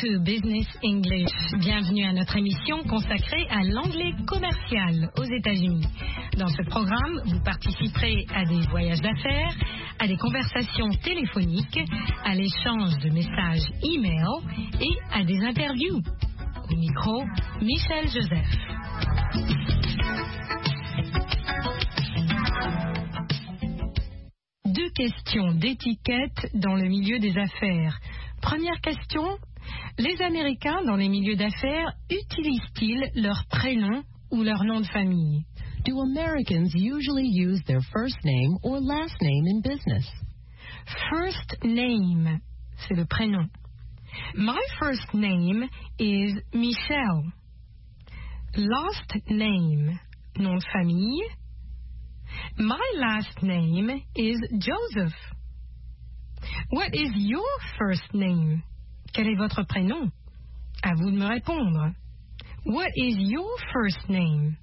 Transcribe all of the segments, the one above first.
to Business English. Bienvenue à notre émission consacrée à l'anglais commercial aux États-Unis. Dans ce programme, vous participerez à des voyages d'affaires, à des conversations téléphoniques, à l'échange de messages e-mail et à des interviews. Au micro, Michel Joseph. Deux questions d'étiquette dans le milieu des affaires. Première question, les Américains dans les milieux d'affaires utilisent-ils leur prénom ou leur nom de famille? Do Americans usually use their first name or last name in business? First name, c'est le prénom. My first name is Michelle. Last name, nom de famille. My last name is Joseph. What is your first name? Quel est votre prénom? À vous de me répondre. What is your first name?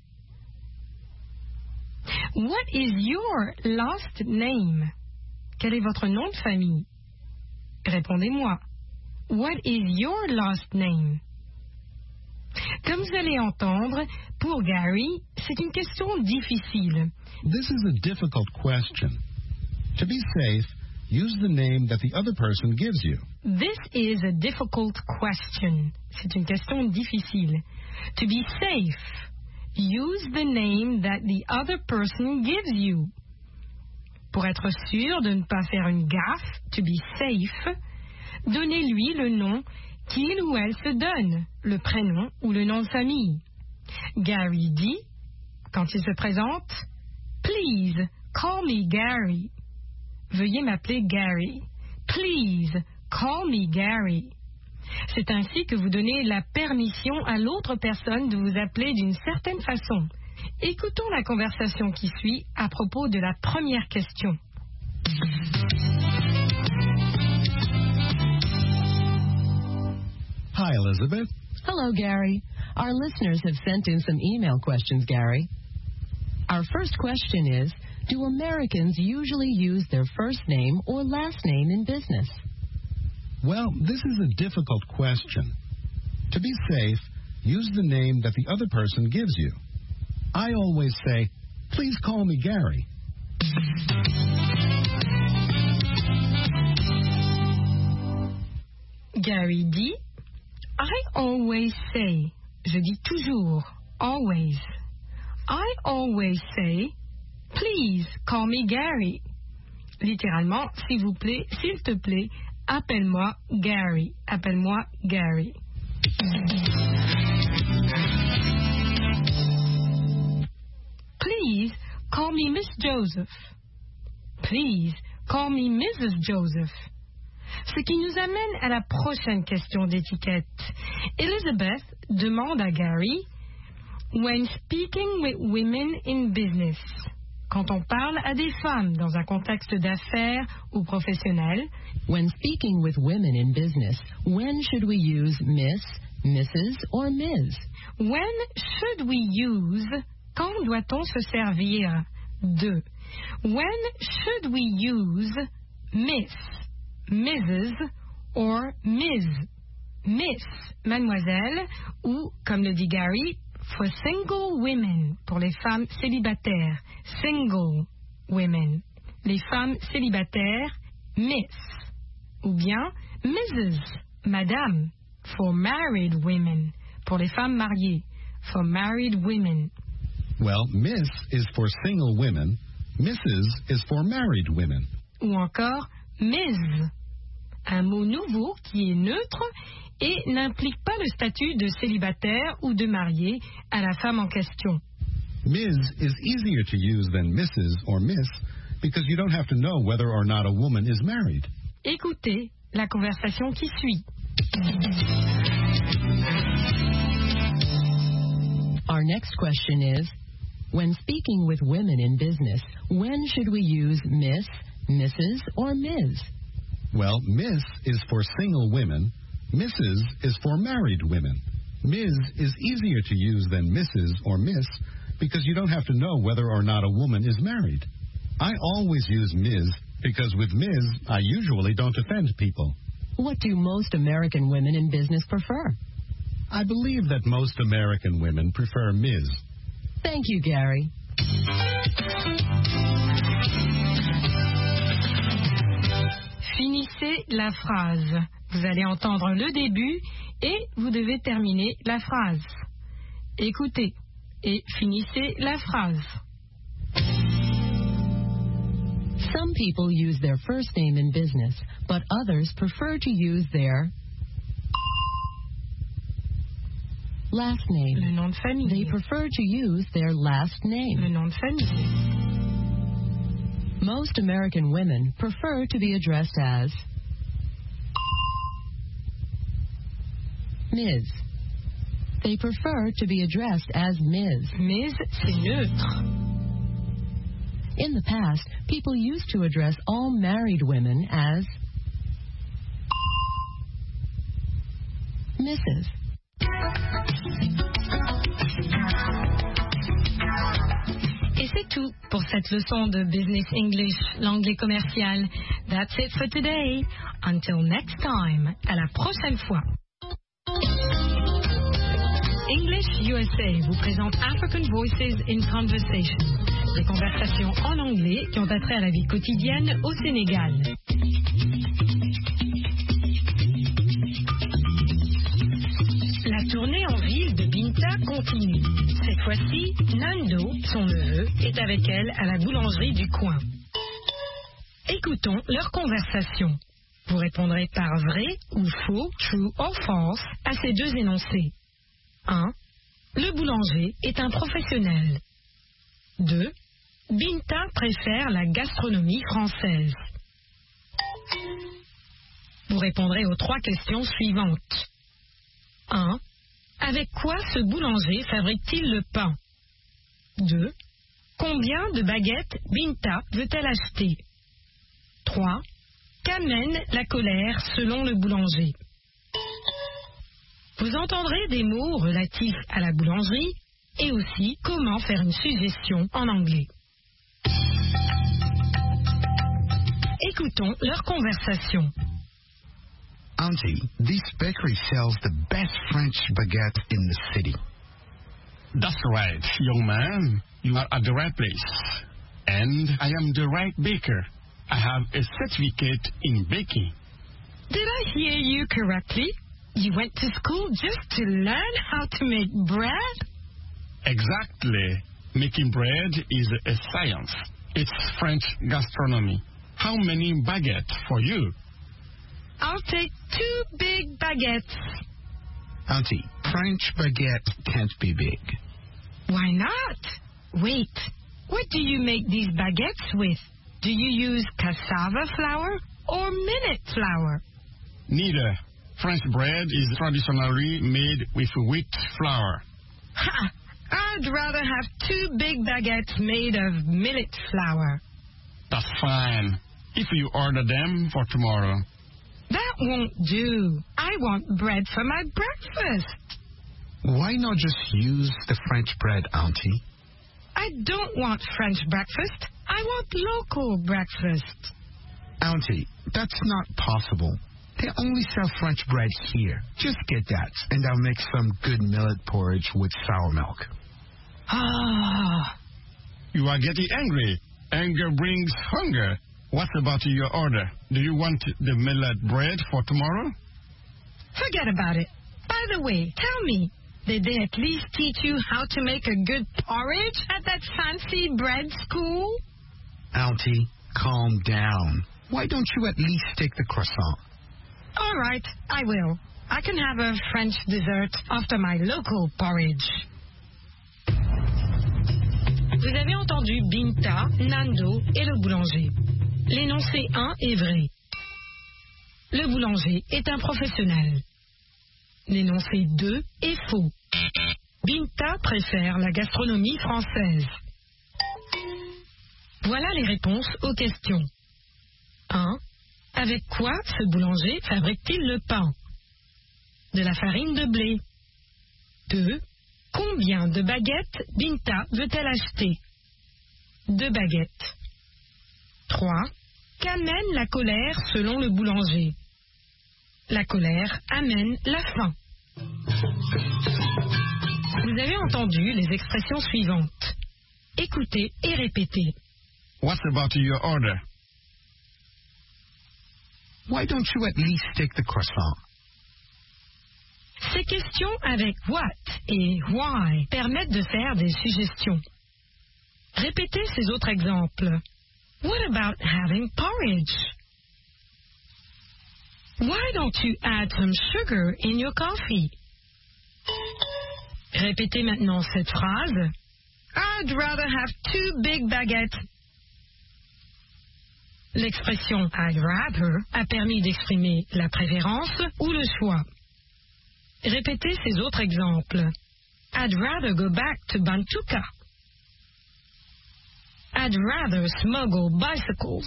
What is your last name? Quel est votre nom de famille? Répondez-moi. What is your last name? Comme vous allez entendre, pour Gary, c'est une question difficile. This is a difficult question. To be safe, use the name that the other person gives you. This is a difficult question. C'est une question difficile. To be safe, use the name that the other person gives you. Pour être sûr de ne pas faire une gaffe, to be safe, donnez-lui le nom qu'il ou elle se donne, le prénom ou le nom de famille. Gary dit, quand il se présente, Please, call me Gary. Veuillez m'appeler Gary. Please, call me Gary. C'est ainsi que vous donnez la permission à l'autre personne de vous appeler d'une certaine façon. Écoutons la conversation qui suit à propos de la première question. Hi, Elizabeth. Hello, Gary. Our listeners have sent in some email questions, Gary. Our first question is, do Americans usually use their first name or last name in business? Well, this is a difficult question. To be safe, use the name that the other person gives you. I always say, please call me Gary. Gary dit, I always say, je dis toujours, always. I always say, please call me Gary. Littéralement, s'il vous plaît, s'il te plaît, appelle-moi Gary. Appelle-moi Gary. Please call me Miss Joseph. Please call me Mrs. Joseph. Ce qui nous amène à la prochaine question d'étiquette. Elizabeth demande à Gary, when speaking with women in business, quand on parle à des femmes dans un contexte d'affaires ou professionnel, when speaking with women in business, when should we use Miss, Mrs. or Ms? When should we use, quand doit-on se servir de? When should we use Miss, Mrs. or Ms? Miss, mademoiselle, ou, comme le dit Gary, for single women, pour les femmes célibataires, single women. Les femmes célibataires, Miss. Ou bien Mrs., madame, for married women, pour les femmes mariées, for married women. Well, Miss is for single women, Mrs. is for married women. Ou encore Ms., un mot nouveau qui est neutre et n'implique pas le statut de célibataire ou de marié à la femme en question. Ms. is easier to use than Mrs. or Miss because you don't have to know whether or not a woman is married. Écoutez la conversation qui suit. Our next question is, when speaking with women in business, when should we use Miss, Mrs. or Ms? Well, Miss is for single women, Mrs. is for married women. Ms. is easier to use than Mrs. or Miss because you don't have to know whether or not a woman is married. I always use Ms. because with Ms. I usually don't offend people. What do most American women in business prefer? I believe that most American women prefer Ms. Thank you, Gary. Finissez la phrase. Vous allez entendre le début et vous devez terminer la phrase. Écoutez et finissez la phrase. Some people use their first name in business, but others prefer to use their last name. Le nom de famille. They prefer to use their last name. Le nom de famille. Most American women prefer to be addressed as Ms. They prefer to be addressed as Ms. Ms, c'est neutre. In the past, people used to address all married women as Mrs. Et c'est tout pour cette leçon de Business English, l'anglais commercial. That's it for today. Until next time. À la prochaine fois. English USA vous présente African Voices in Conversation. Des conversations en anglais qui ont attrait à la vie quotidienne au Sénégal. La tournée en ville de Binta continue. Cette fois-ci, Nando, son neveu, est avec elle à la boulangerie du coin. Écoutons leur conversation. Vous répondrez par vrai ou faux, true or false, à ces deux énoncés. 1. Le boulanger est un professionnel. 2. Binta préfère la gastronomie française. Vous répondrez aux 3 questions suivantes. 1. Avec quoi ce boulanger fabrique-t-il le pain? 2. Combien de baguettes Binta veut-elle acheter? 3. Qu'amène la colère selon le boulanger? Vous entendrez des mots relatifs à la boulangerie et aussi comment faire une suggestion en anglais. Écoutons leur conversation. Auntie, this bakery sells the best French baguette in the city. That's right, young man. You are at the right place. And I am the right baker. I have a certificate in baking. Did I hear you correctly? You went to school just to learn how to make bread? Exactly. Making bread is a science. It's French gastronomy. How many baguettes for you? I'll take 2 big baguettes. Auntie, French baguette can't be big. Why not? Wait, what do you make these baguettes with? Do you use cassava flour or millet flour? Neither. French bread is traditionally made with wheat flour. Ha! I'd rather have 2 big baguettes made of millet flour. That's fine. If you order them for tomorrow. That won't do. I want bread for my breakfast. Why not just use the French bread, Auntie? I don't want French breakfast. I want local breakfast. Auntie, that's not possible. They only sell French bread here. Just get that, and I'll make some good millet porridge with sour milk. Ah. You are getting angry. Anger brings hunger. What about your order? Do you want the millet bread for tomorrow? Forget about it. By the way, tell me, did they at least teach you how to make a good porridge at that fancy bread school? Auntie, calm down. Why don't you at least take the croissant? All right, I will. I can have a French dessert after my local porridge. Vous avez entendu Binta, Nando et le boulanger. L'énoncé 1 est vrai. Le boulanger est un professionnel. L'énoncé 2 est faux. Binta préfère la gastronomie française. Voilà les réponses aux questions. 1. Avec quoi ce boulanger fabrique-t-il le pain? De la farine de blé. 2. Combien de baguettes Binta veut-elle acheter? 2 baguettes. 3. Qu'amène la colère selon le boulanger? la colère amène la faim. Vous avez entendu les expressions suivantes. Écoutez et répétez. What's about your order? Why don't you at least take the croissant? Ces questions avec what et why permettent de faire des suggestions. Répétez ces autres exemples. What about having porridge? Why don't you add some sugar in your coffee? Répétez maintenant cette phrase. I'd rather have 2 big baguettes. L'expression I'd rather a permis d'exprimer la préférence ou le choix. Répétez ces autres exemples. I'd rather go back to Bantuka. I'd rather smuggle bicycles.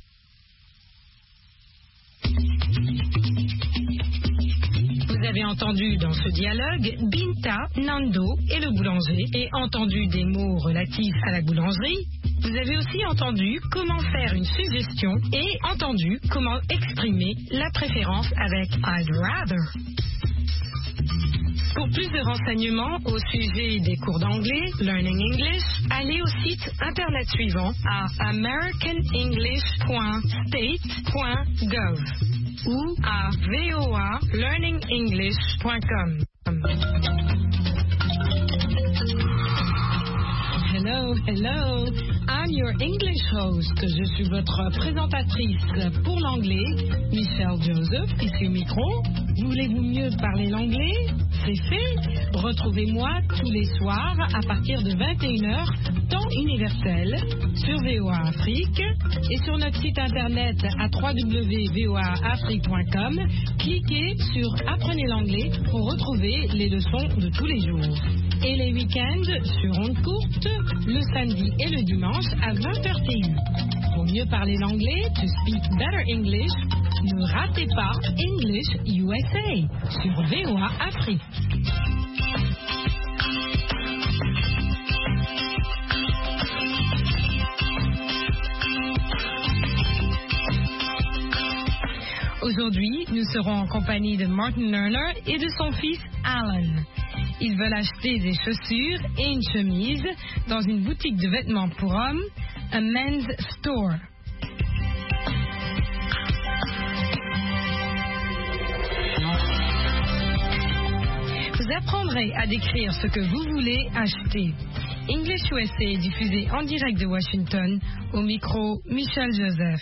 Vous avez entendu dans ce dialogue Binta, Nando et le boulanger et entendu des mots relatifs à la boulangerie. Vous avez aussi entendu comment faire une suggestion et entendu comment exprimer la préférence avec I'd rather. Pour plus de renseignements au sujet des cours d'anglais, Learning English, allez au site internet suivant à americanenglish.state.gov ou à voalearningenglish.com. Hello, hello, I'm your English host. Je suis votre présentatrice pour l'anglais, Michelle Joseph, ici au micro. Voulez-vous mieux parler l'anglais? C'est fait. Retrouvez-moi tous les soirs à partir de 21h, temps universel, sur VOA Afrique et sur notre site internet à www.voaafrique.com. Cliquez sur Apprenez l'anglais pour retrouver les leçons de tous les jours. Et les week-ends sur ondes courtes, le samedi et le dimanche à 20h TU. Pour mieux parler l'anglais, to speak better English, ne ratez pas English USA sur VOA Afrique. Aujourd'hui, nous serons en compagnie de Martin Lerner et de son fils Alan. Ils veulent acheter des chaussures et une chemise dans une boutique de vêtements pour hommes, a men's store. Vous apprendrez à décrire ce que vous voulez acheter. English USA est diffusé en direct de Washington, au micro Michel Joseph.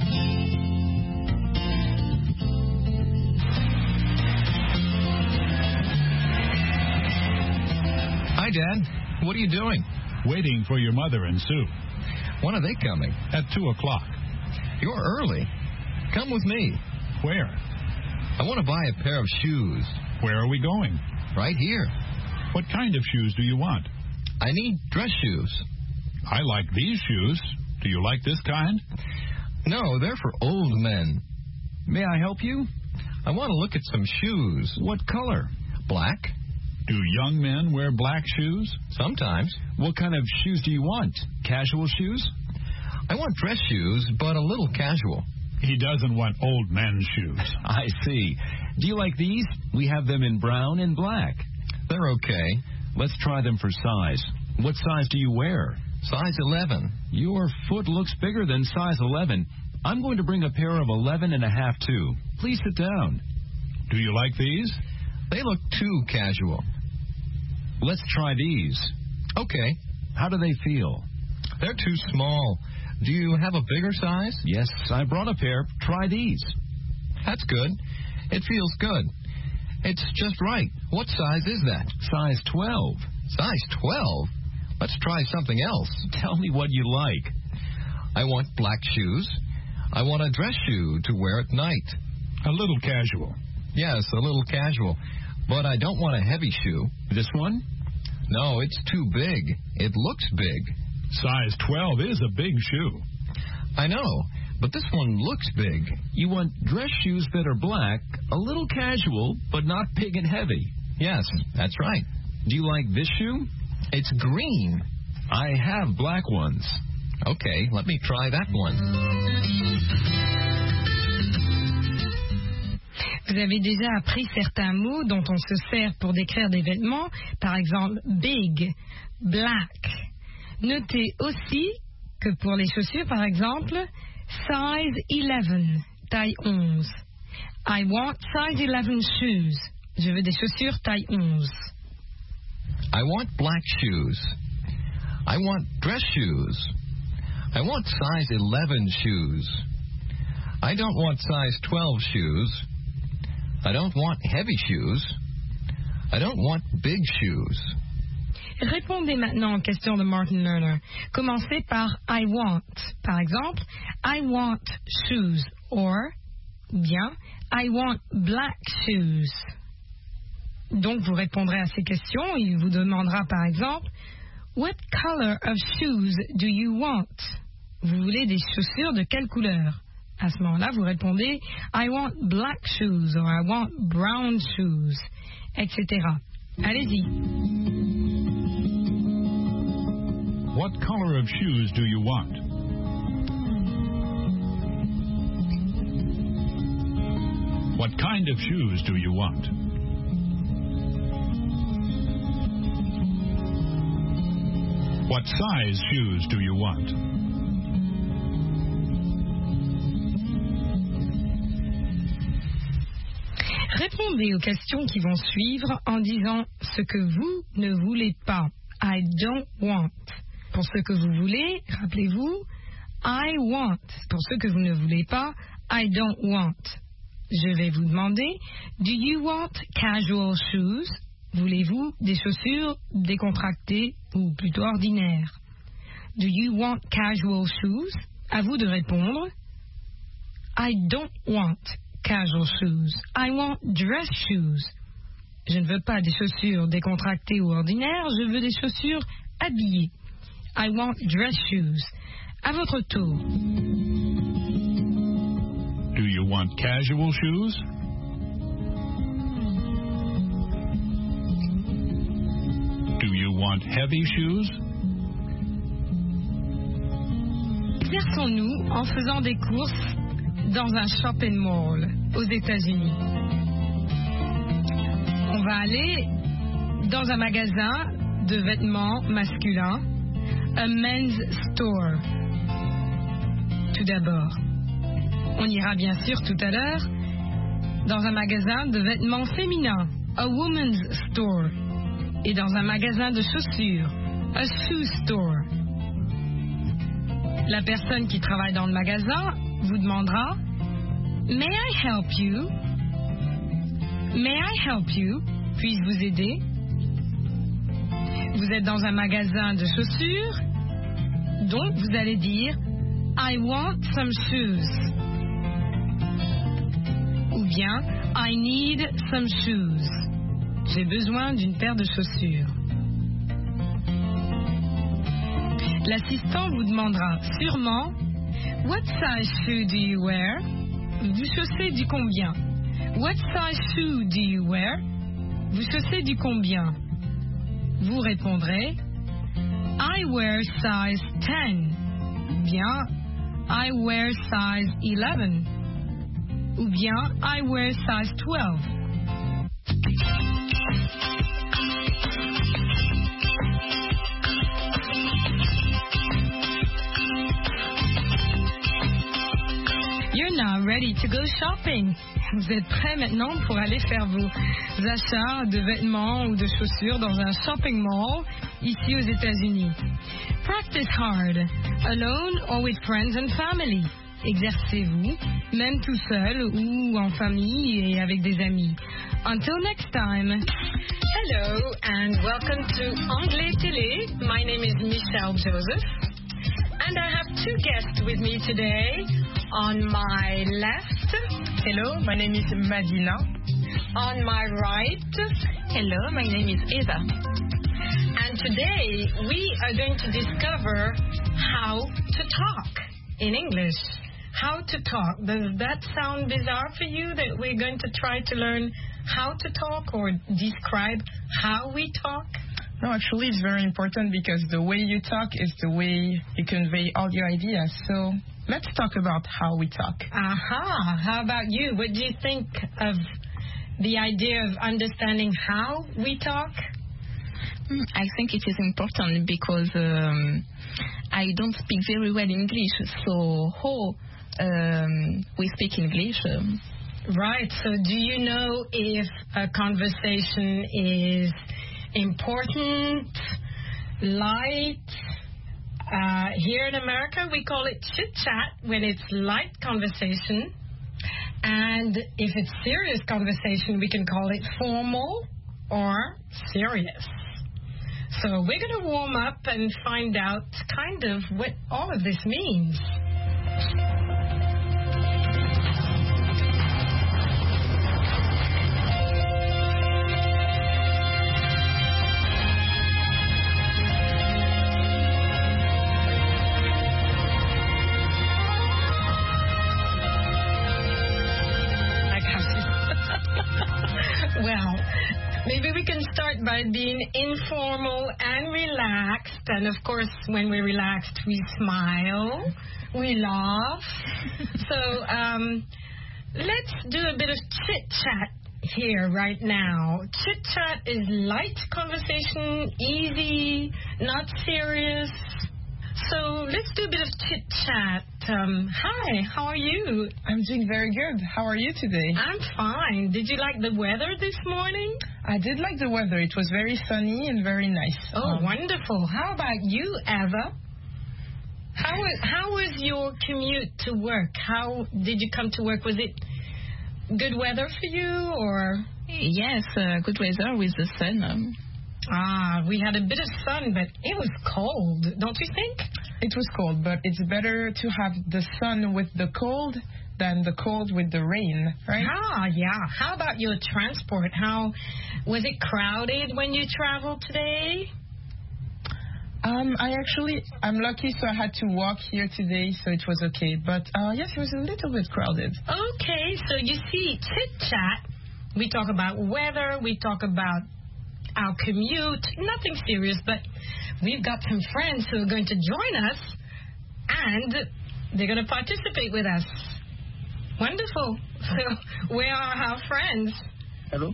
Hi, Dad. What are you doing? Waiting for your mother and Sue. When are they coming? At 2 o'clock. You're early. Come with me. Where? I want to buy a pair of shoes. Where are we going? Right here. What kind of shoes do you want? I need dress shoes. I like these shoes. Do you like this kind? No, they're for old men. May I help you? I want to look at some shoes. What color? Black. Do young men wear black shoes? Sometimes. What kind of shoes do you want? Casual shoes? I want dress shoes, but a little casual. He doesn't want old men's shoes. I see. Do you like these? We have them in brown and black. They're okay. Let's try them for size. What size do you wear? Size 11. Your foot looks bigger than size 11. I'm going to bring a pair of 11.5 too. Please sit down. Do you like these? They look too casual. Let's try these. Okay. How do they feel? They're too small. Do you have a bigger size? Yes, I brought a pair. Try these. That's good. It feels good. It's just right. What size is that? Size 12. Size 12? Let's try something else. Tell me what you like. I want black shoes. I want a dress shoe to wear at night. A little casual. Yes, a little casual. But I don't want a heavy shoe. This one? No, it's too big. It looks big. Size 12 is a big shoe. I know, but this one looks big. You want dress shoes that are black, a little casual, but not big and heavy. Yes, that's right. Do you like this shoe? It's green. I have black ones. Okay, let me try that one. Vous avez déjà appris certains mots dont on se sert pour décrire des vêtements, par exemple big, black. Notez aussi que pour les chaussures, par exemple, size 11, taille 11. I want size 11 shoes. Je veux des chaussures taille 11. I want black shoes. I want dress shoes. I want size 11 shoes. I don't want size 12 shoes. I don't want heavy shoes. I don't want big shoes. Répondez maintenant aux questions de Martin Lerner. Commencez par I want. Par exemple, I want shoes. Or, bien, I want black shoes. Donc, vous répondrez à ces questions. Il vous demandera, par exemple, What color of shoes do you want? Vous voulez des chaussures de quelle couleur? À ce moment-là, vous répondez I want black shoes or I want brown shoes, etc. Allez-y. What color of shoes do you want? What kind of shoes do you want? What size shoes do you want? Répondez aux questions qui vont suivre en disant ce que vous ne voulez pas. I don't want. Pour ce que vous voulez, rappelez-vous, I want. Pour ce que vous ne voulez pas, I don't want. Je vais vous demander, do you want casual shoes? Voulez-vous des chaussures décontractées ou plutôt ordinaires? Do you want casual shoes? À vous de répondre. I don't want casual shoes. I want dress shoes. Je ne veux pas des chaussures décontractées ou ordinaires, je veux des chaussures habillées. I want dress shoes. À votre tour. Do you want casual shoes? Do you want heavy shoes? Exerçons-nous en faisant des courses dans un shopping mall aux États-Unis. On va aller dans un magasin de vêtements masculins, a men's store. Tout d'abord, on ira bien sûr tout à l'heure dans un magasin de vêtements féminins, a woman's store, et dans un magasin de chaussures, a shoe store. La personne qui travaille dans le magasin vous demandera May I help you? May I help you? Puis-je vous aider? Vous êtes dans un magasin de chaussures, donc vous allez dire I want some shoes. Ou bien I need some shoes. J'ai besoin d'une paire de chaussures. L'assistant vous demandera sûrement What size shoe do you wear? Vous chaussez du combien? What size shoe do you wear? Vous chaussez du combien? Vous répondrez I wear size 10. Ou bien I wear size 11. Ou bien I wear size 12. You're now ready to go shopping. Vous êtes prêts maintenant pour aller faire vos achats de vêtements ou de chaussures dans un shopping mall ici aux États-Unis. Practice hard, alone or with friends and family. Exercez-vous, même tout seul ou en famille et avec des amis. Until next time. Hello and welcome to Anglais Télé. My name is Michelle Joseph. And I have two guests with me today. On my left, hello, my name is Madina. On my right, hello, my name is Eva. And today we are going to discover how to talk in English. How to talk. Does that sound bizarre for you that we're going to try to learn how to talk or describe how we talk? No, actually it's very important because the way you talk is the way you convey all your ideas. So let's talk about how we talk. Aha! How about you? What do you think of the idea of understanding how we talk? I think it is important because I don't speak very well English, so how we speak English? Right, so do you know if a conversation is important, light? Here in America, we call it chit-chat when it's light conversation. And if it's serious conversation, we can call it formal or serious. So we're going to warm up and find out kind of what all of this means. Well, maybe we can start by being informal and relaxed. And of course, when we're relaxed, we smile, we laugh. So let's do a bit of chit-chat here right now. Chit-chat is light conversation, easy, not serious. So let's do a bit of chit-chat. Hi, how are you? I'm doing very good. How are you today? I'm fine. Did you like the weather this morning? I did like the weather. It was very sunny and very nice. Oh, wonderful. How about you, Eva? How was your commute to work? How did you come to work? Was it good weather for you, or? Yes, good weather with the sun. We had a bit of sun, but it was cold, don't you think? It was cold, but it's better to have the sun with the cold than the cold with the rain, right? Yeah. How about your transport? How was it crowded when you traveled today? I'm lucky, so I had to walk here today, so it was okay. But yes, it was a little bit crowded. Okay, so you see, chit-chat, we talk about weather, we talk about our commute, nothing serious, but we've got some friends who are going to join us, and they're going to participate with us. Wonderful. So, where are our friends? Hello.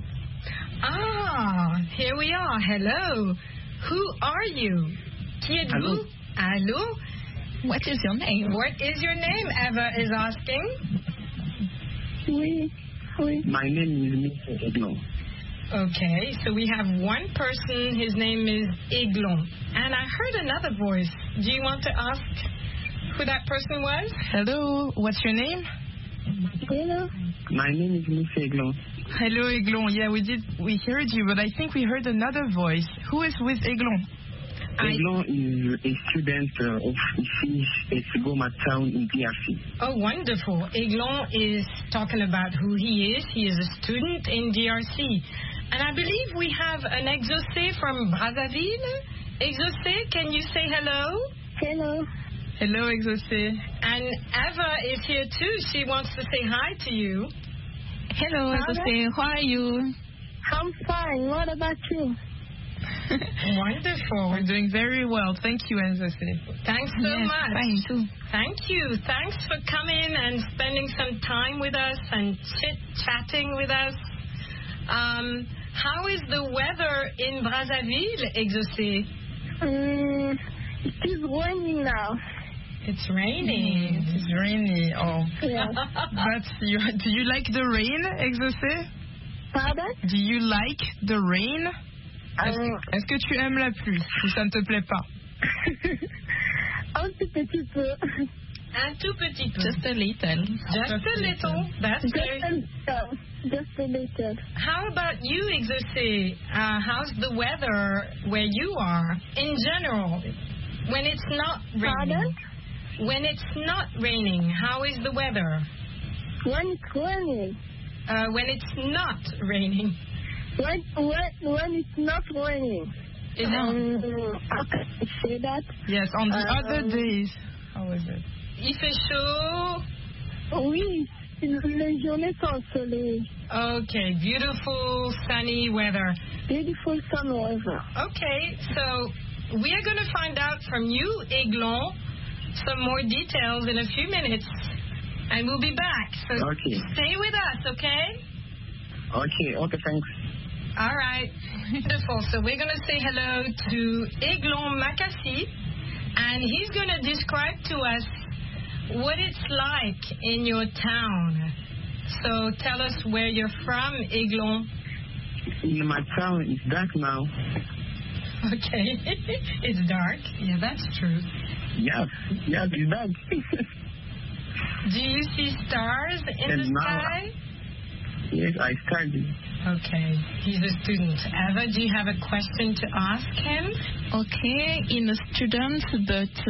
Here we are. Hello. Who are you? Qui êtes-vous? Allô? What is your name? What is your name? Eva is asking. Oui. My name is Mr. Eglon. Okay, so we have one person, his name is Eglon. And I heard another voice. Do you want to ask who that person was? Hello, what's your name? Hello. My name is Mr. Eglon. Hello, Eglon. Yeah, we heard you, but I think we heard another voice. Who is with Eglon? Eglon is a student of ici at Goma Town in DRC. Oh, wonderful. Eglon is talking about who he is. He is a student in DRC. And I believe we have an Exaucé from Brazzaville. Exaucé, can you say hello? Hello. Hello, Exaucé. And Eva is here too. She wants to say hi to you. Hello, Exaucé. How are you? I'm fine. What about you? Wonderful. We're doing very well. Thank you, Exaucé. Thanks so much. Fine too. Thank you. Thanks for coming and spending some time with us and chit-chatting with us. How is the weather in Brazzaville, Exaucé? It is raining now. It's raining. It's rainy. Oh. Yeah. Do you like the rain, Exaucé? Pardon? Do you like the rain? Est-ce que tu aimes la pluie ou ça ne te plaît pas? Un tout petit peu. Un tout petit peu. Just a little. Just a little. That's very... Just a little. How about you, Exaucé? How's the weather where you are in general? When it's not raining. Pardon? When it's not raining, how is the weather? When it's raining. When it's not raining. When it's not raining. How can I say that? Yes, on the other days. How is it? Il fait chaud. Oui, les journées sont ensoleillées. Okay, beautiful sunny weather. Beautiful sun weather. Okay, so we are going to find out from you, Eglon, some more details in a few minutes, and we'll be back. So okay. Stay with us, okay? Okay, thanks. All right. Beautiful. So we're going to say hello to Eglon Makassi, and he's going to describe to us what it's like in your town. So tell us where you're from, Eglon. In my town, it's dark now. Okay. It's dark. Yeah, that's true. Yes, it's dark. Do you see stars in the sky? Yes, I study. Okay, he's a student. Eva, do you have a question to ask him? Okay, in a student, but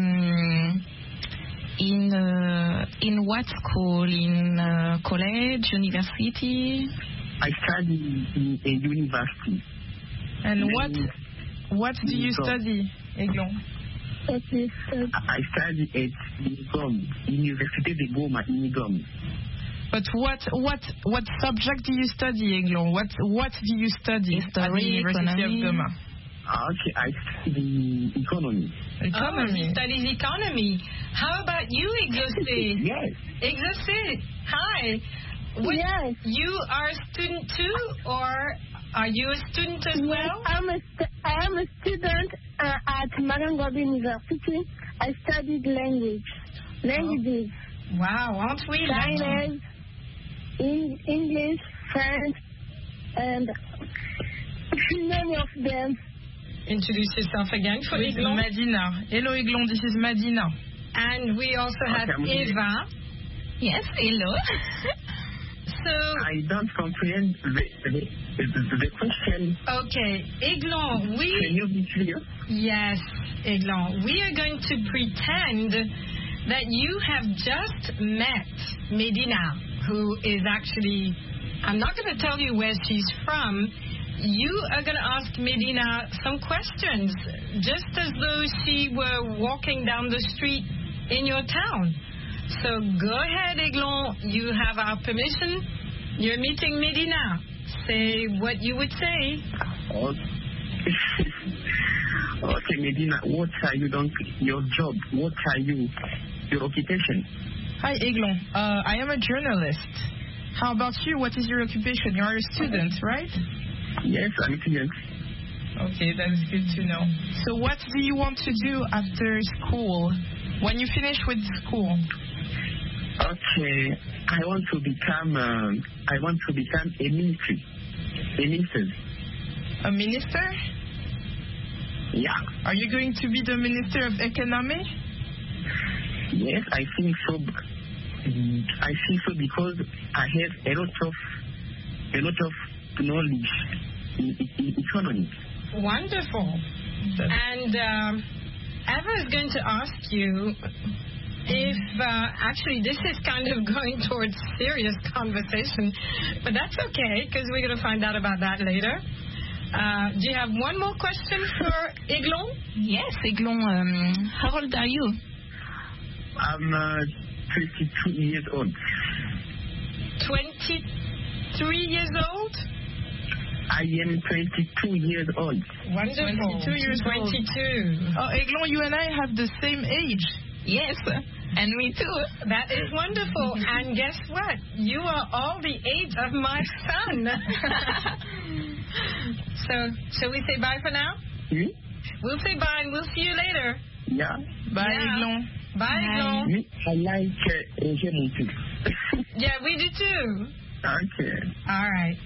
in what school? In college, university? I study in a university. And what do you study, Eglon? I study at Nigom, Université de Goma in Nigom. But what subject do you study, Eglon? What do you study at the University of Goma? Okay, I study economy. Oh, he studies economy. How about you, Exaucé? Yes. Exaucé, hi. Yes. You are a student too, or are you a student as well? I am a student at Marangobi University. I studied languages. Wow, aren't we? Chinese, English, French, and many of them. Introduce yourself again for Eglon. Madina. Hello, Eglon. This is Madina. And we also have Eva. Yes, hello. So I don't comprehend the question. Okay, Eglon, Can you be clear? Yes, Eglon. We are going to pretend that you have just met Medina, who is actually, I'm not going to tell you where she's from. You are going to ask Medina some questions, just as though she were walking down the street in your town. So go ahead, Eglon. You have our permission. You're meeting Medina. Say what you would say. Okay, Medina, what are you doing? Your job? What are you? Your occupation? Hi, Eglon. I am a journalist. How about you? What is your occupation? You are a student, right? Yes, I'm a student. Okay, that's good to know. So what do you want to do after school? When you finish with school? Okay, I want to become a minister. A minister? Yeah. Are you going to be the Minister of Economy? Yes, I think so. I think so because I have a lot of knowledge in economy. Wonderful. And Eva is going to ask you if, actually, this is kind of going towards serious conversation, but that's okay, because we're going to find out about that later. Do you have one more question for Eglon? Yes, Eglon. How old are you? I'm 22 years old. 23 years old? I am 22 years old. Wonderful. 22 years old. 22. Oh, Eglon, you and I have the same age. Yes, and me too. That is wonderful. And guess what? You are all the age of my son. So, shall we say bye for now? We'll say bye and we'll see you later. Yeah. Bye, Eglon. Bye, Eglon. I like Eglon too. Yeah, we do too. Okay. All right.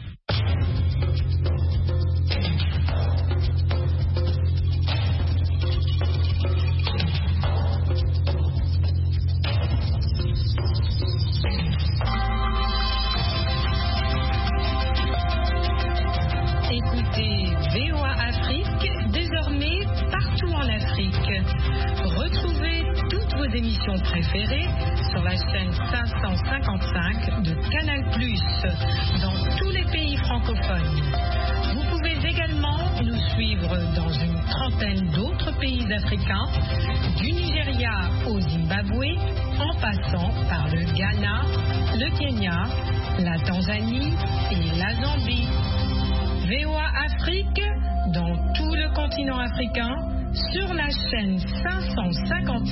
Écoutez VOA Afrique, désormais partout en Afrique. Retrouvez toutes vos émissions préférées sur la chaîne 555 de Canal+, dans tous les pays francophones. Vous pouvez également nous suivre dans une trentaine d'autres pays africains, du Nigeria au Zimbabwe, en passant par le Ghana, le Kenya, la Tanzanie et la Zambie. VOA Afrique, dans tout le continent africain, sur la chaîne 550.